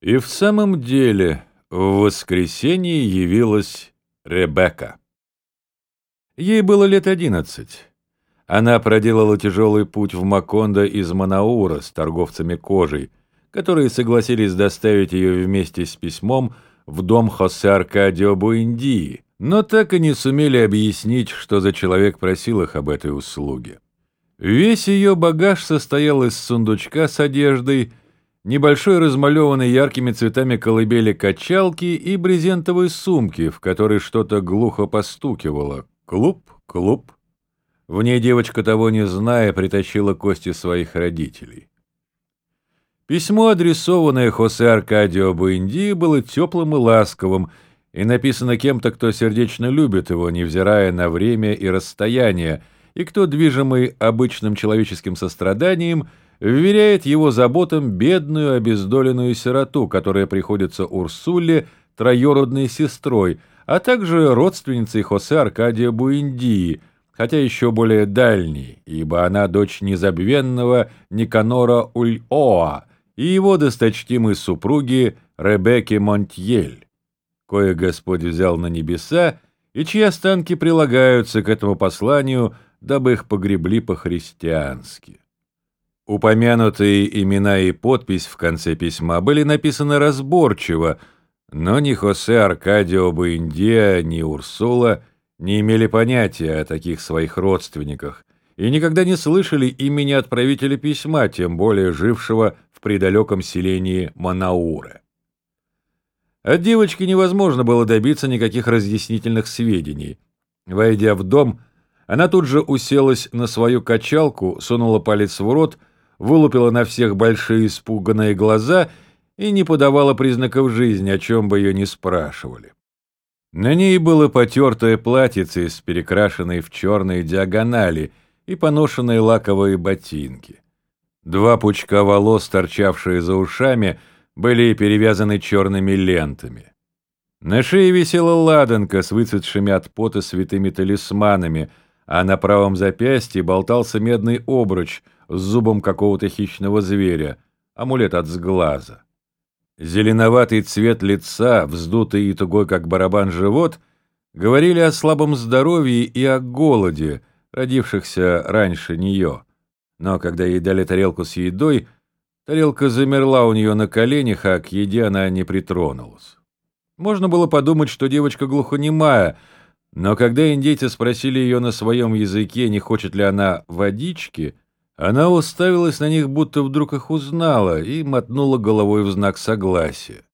И в самом деле в воскресенье явилась Ребекка. Ей было лет 11. Она проделала тяжелый путь в Макондо из Манаура с торговцами кожей, которые согласились доставить ее вместе с письмом в дом Хосе Аркадио Буэндии, но так и не сумели объяснить, что за человек просил их об этой услуге. Весь ее багаж состоял из сундучка с одеждой, небольшой размалеванной яркими цветами колыбели качалки и брезентовой сумки, в которой что-то глухо постукивало. Клуп, клуп. В ней девочка, того не зная, притащила кости своих родителей. Письмо, адресованное Хосе Аркадио Буэндии, было теплым и ласковым, и написано кем-то, кто сердечно любит его, невзирая на время и расстояние, и кто, движимый обычным человеческим состраданием, вверяет его заботам бедную обездоленную сироту, которая приходится Урсуле троюродной сестрой, а также родственницей Хосе Аркадио Буэндии, хотя еще более дальней, ибо она дочь незабвенного Никанора Ульоа и его досточтимой супруги Ребекки Монтьель, кое Господь взял на небеса, и чьи останки прилагаются к этому посланию, дабы их погребли по-христиански. Упомянутые имена и подпись в конце письма были написаны разборчиво, но ни Хосе Аркадио Буэндия, ни Урсула не имели понятия о таких своих родственниках и никогда не слышали имени отправителя письма, тем более жившего в предалеком селении Манауре. От девочки невозможно было добиться никаких разъяснительных сведений. Войдя в дом, она тут же уселась на свою качалку, сунула палец в рот, вылупила на всех большие испуганные глаза и не подавала признаков жизни, о чем бы ее ни спрашивали. На ней было потертое платьице с перекрашенной в черные диагонали и поношенные лаковые ботинки. Два пучка волос, торчавшие за ушами, были перевязаны черными лентами. На шее висела ладанка с выцветшими от пота святыми талисманами, а на правом запястье болтался медный обруч с зубом какого-то хищного зверя, амулет от сглаза. Зеленоватый цвет лица, вздутый и тугой, как барабан, живот, говорили о слабом здоровье и о голоде, родившихся раньше нее. Но когда ей дали тарелку с едой, тарелка замерла у нее на коленях, а к еде она не притронулась. Можно было подумать, что девочка глухонемая, но когда индейцы спросили ее на своем языке, не хочет ли она водички, она уставилась на них, будто вдруг их узнала, и мотнула головой в знак согласия.